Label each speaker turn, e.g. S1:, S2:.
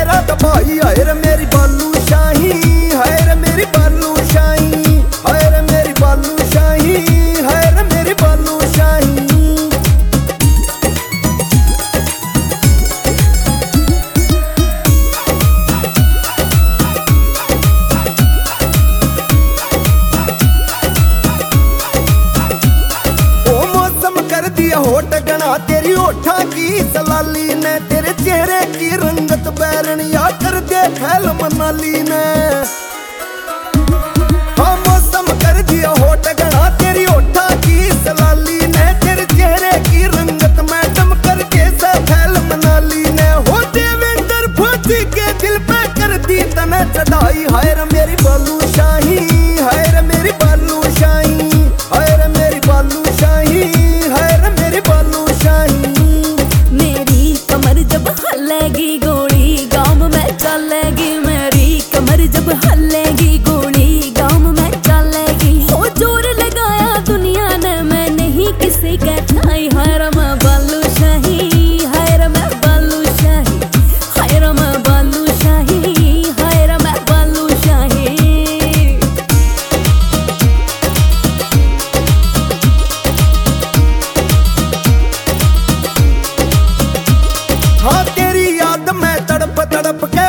S1: तेरा दबाई हाय रे मेरी बालू शाही, हाय रे मेरी बालू शाही, हाय रे मेरी बालू शाही, हाय रे मेरी बालू शाही। कर दिया होठ गना तेरी होठा की सलाली ने, तेरे चेहरे की रंगत बैरनिया कर दे खैल मनाली ने। हाँ मौसम कर दिया होठ गना तेरी होठा की सलाली ने, तेरे चेहरे की रंगत मैडम कर दे खैल मनाली ने। हो देवेंद्र फौजी के दिल पे कर दी तने चढ़ाई, हाय रे मेरी बालू शाही, हाय रे मेरी बालू शाही, हाय रे मेरी बालू शाही, हाय रे मेरी बालू शाही।
S2: मेरी कमर जब हलेगी गोली गाँव में चलेगी, मेरी कमर जब हलेगी गोली गाँव में चलेगी। हो जोर लगाया दुनिया ने मैं नहीं किसी का ठाई, हाय रे मैं बालू शाही, हाय रे मैं बालू शाही, हाय रे मैं बालू शाही, हाय रे मैं बालू शाही।
S1: हाँ तेरी याद में तड़प तड़प के